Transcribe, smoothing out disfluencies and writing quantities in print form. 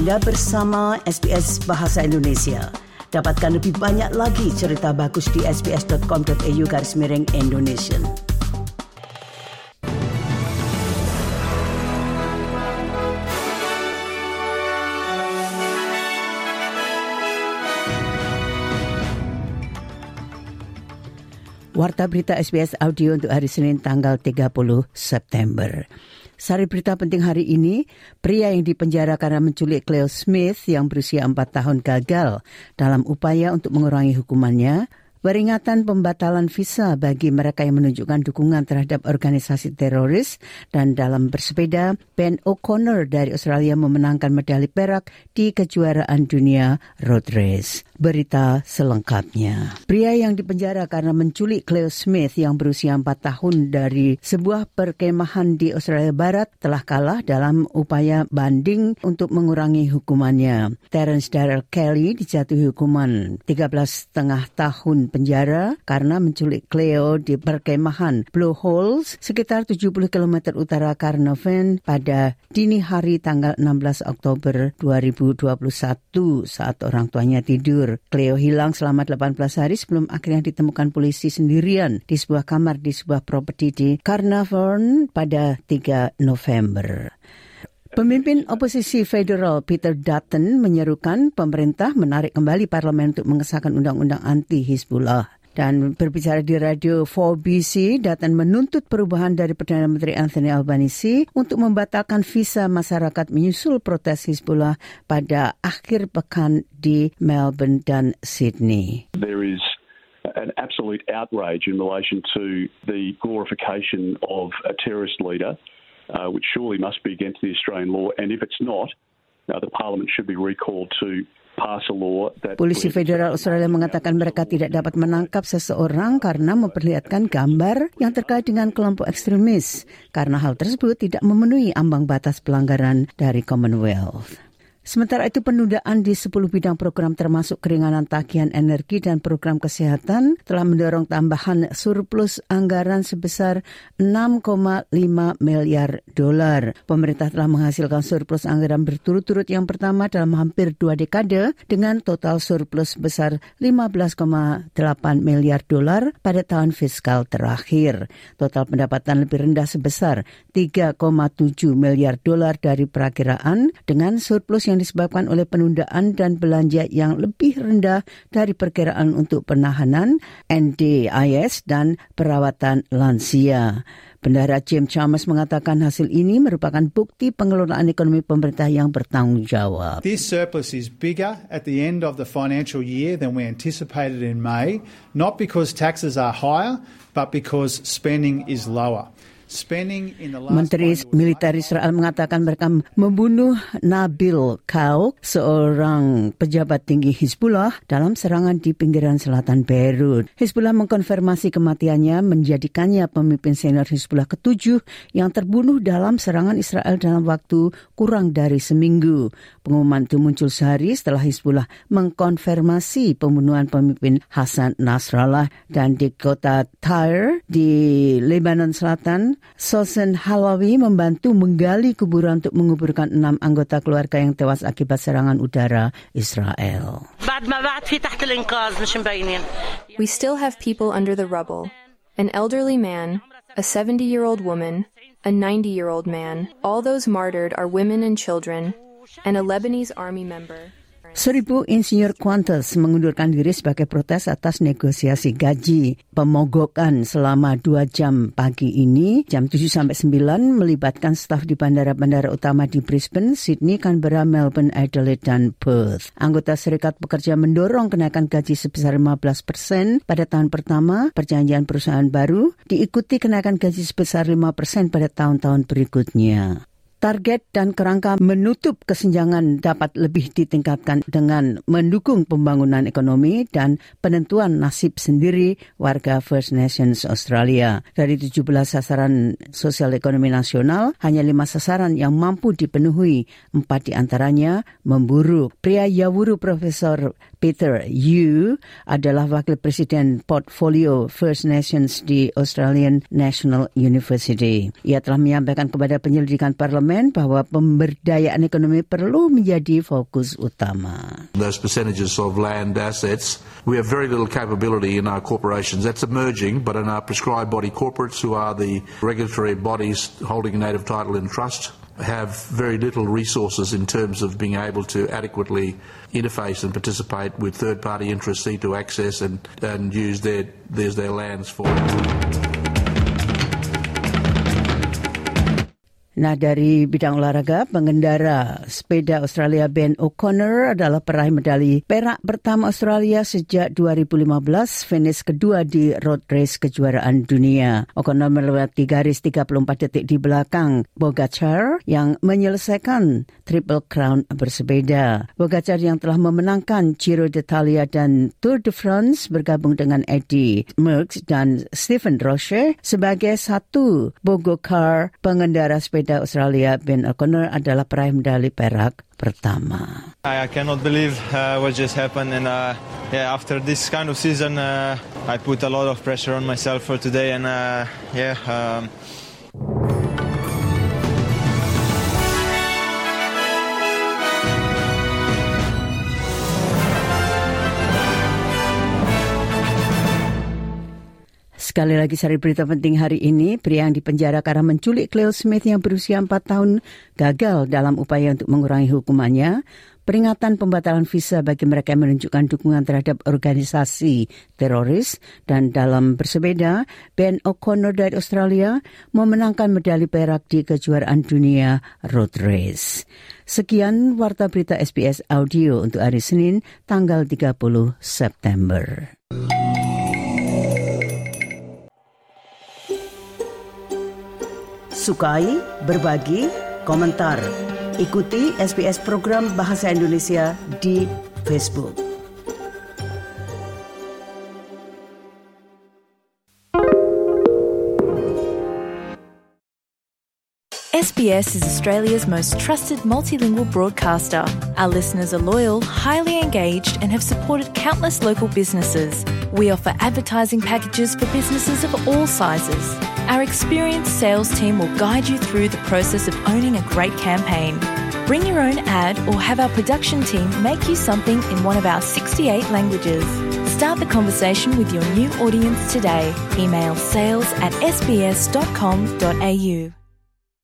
Anda bersama SBS Bahasa Indonesia. Dapatkan lebih banyak lagi cerita bagus di sbs.com.au/Indonesian. Warta berita SBS Audio untuk hari Senin tanggal 30 September. Sari berita penting hari ini, pria yang dipenjara karena menculik Cleo Smith yang berusia 4 tahun gagal dalam upaya untuk mengurangi hukumannya, peringatan pembatalan visa bagi mereka yang menunjukkan dukungan terhadap organisasi teroris, dan dalam bersepeda, Ben O'Connor dari Australia memenangkan medali perak di kejuaraan dunia road race. Berita selengkapnya. Pria yang dipenjara karena menculik Cleo Smith yang berusia 4 tahun dari sebuah perkemahan di Australia Barat telah kalah dalam upaya banding untuk mengurangi hukumannya. Terence Darrell Kelly dijatuhi hukuman 13,5 tahun penjara karena menculik Cleo di perkemahan Blue Holes sekitar 70 km utara Carnarvon pada dini hari tanggal 16 Oktober 2021 saat orang tuanya tidur. Cleo hilang selama 18 hari sebelum akhirnya ditemukan polisi sendirian di sebuah kamar di sebuah properti di Carnarvon pada 3 November. Pemimpin oposisi federal Peter Dutton menyerukan pemerintah menarik kembali parlemen untuk mengesahkan undang-undang anti-Hizbullah. Dan berbicara di radio 4BC, Dutton menuntut perubahan dari Perdana Menteri Anthony Albanese untuk membatalkan visa masyarakat menyusul protes Hizbullah pada akhir pekan di Melbourne dan Sydney. There is an absolute outrage in relation to the glorification of a terrorist leader, which surely must be against the Australian law, and if it's not, the Parliament should be recalled to pass a law that... Polisi Federal Australia mengatakan mereka tidak dapat menangkap seseorang karena memperlihatkan gambar yang terkait dengan kelompok ekstremis, karena hal tersebut tidak memenuhi ambang batas pelanggaran dari Commonwealth. Sementara itu, penundaan di 10 bidang program termasuk keringanan tagihan energi dan program kesehatan telah mendorong tambahan surplus anggaran sebesar $6,5 miliar. Pemerintah telah menghasilkan surplus anggaran berturut-turut yang pertama dalam hampir 2 dekade dengan total surplus sebesar $15,8 miliar pada tahun fiskal terakhir. Total pendapatan lebih rendah sebesar $3,7 miliar dari perakiraan dengan surplus yang disebabkan oleh penundaan dan belanja yang lebih rendah dari perkiraan untuk penahanan, NDIS, dan perawatan lansia. Bendahara Jim Chalmers mengatakan hasil ini merupakan bukti pengelolaan ekonomi pemerintah yang bertanggung jawab. This surplus is bigger at the end of the financial year than we anticipated in May, not because taxes are higher, but because spending is lower. Menteri Militer Israel mengatakan mereka membunuh Nabil Kauk, seorang pejabat tinggi Hizbullah, dalam serangan di pinggiran selatan Beirut. Hizbullah mengkonfirmasi kematiannya, menjadikannya pemimpin senior Hizbullah ke-7 yang terbunuh dalam serangan Israel dalam waktu kurang dari seminggu. Pengumuman itu muncul sehari setelah Hizbullah mengkonfirmasi pembunuhan pemimpin Hassan Nasrallah. Dan di kota Tyre di Lebanon Selatan, Sosen Halawi membantu menggali kuburan untuk menguburkan 6 anggota keluarga yang tewas akibat serangan udara Israel. We still have people under the rubble. An elderly man, a 70-year-old woman, a 90-year-old man. All those martyred are women and children, and a Lebanese army member. 1,000 insinyur Qantas mengundurkan diri sebagai protes atas negosiasi gaji. Pemogokan selama 2 jam pagi ini, jam 7 sampai 9, melibatkan staf di bandara-bandara utama di Brisbane, Sydney, Canberra, Melbourne, Adelaide, dan Perth. Anggota Serikat Pekerja mendorong kenaikan gaji sebesar 15% pada tahun pertama perjanjian perusahaan baru, diikuti kenaikan gaji sebesar 5% pada tahun-tahun berikutnya. Target dan kerangka menutup kesenjangan dapat lebih ditingkatkan dengan mendukung pembangunan ekonomi dan penentuan nasib sendiri warga First Nations Australia. Dari 17 sasaran sosial ekonomi nasional, hanya 5 sasaran yang mampu dipenuhi, 4 diantaranya memburuk. Pria Yawuru Profesor Peter Yu adalah Wakil Presiden Portfolio First Nations di Australian National University. Ia telah menyampaikan kepada penyelidikan parlemen bahwa pemberdayaan ekonomi perlu menjadi fokus utama. Those percentages of land assets, we have very little capability in our corporations. That's emerging, but in our prescribed body corporates, who are the regulatory bodies holding native title in trust, have very little resources in terms of being able to adequately interface and participate with third-party interests, see to access and use their lands for it. Nah, dari bidang olahraga, pengendara sepeda Australia Ben O'Connor adalah peraih medali perak pertama Australia sejak 2015, finish kedua di road race kejuaraan dunia. O'Connor melewati garis 34 detik di belakang Pogacar yang menyelesaikan Triple Crown bersepeda. Pogacar yang telah memenangkan Giro d'Italia dan Tour de France bergabung dengan Eddie Merckx dan Stephen Roche sebagai satu Pogacar pengendara sepeda Australia. Ben O'Connor adalah peraih medali perak pertama. I cannot believe what just happened, and after this kind of season, I put a lot of pressure on myself for today, and Sekali lagi sari berita penting hari ini, pria yang dipenjara karena menculik Cleo Smith yang berusia 4 tahun gagal dalam upaya untuk mengurangi hukumannya. Peringatan pembatalan visa bagi mereka yang menunjukkan dukungan terhadap organisasi teroris. Dan dalam bersepeda, Ben O'Connor dari Australia memenangkan medali perak di kejuaraan dunia road race. Sekian Warta Berita SBS Audio untuk hari Senin, tanggal 30 September. Sukai, berbagi, komentar. Ikuti SBS program Bahasa Indonesia di Facebook. SBS is Australia's most trusted multilingual broadcaster. Our listeners are loyal, highly engaged, and have supported countless local businesses. We offer advertising packages for businesses of all sizes. Our experienced sales team will guide you through the process of owning a great campaign. Bring your own ad or have our production team make you something in one of our 68 languages. Start the conversation with your new audience today. Email sales@sbs.com.au.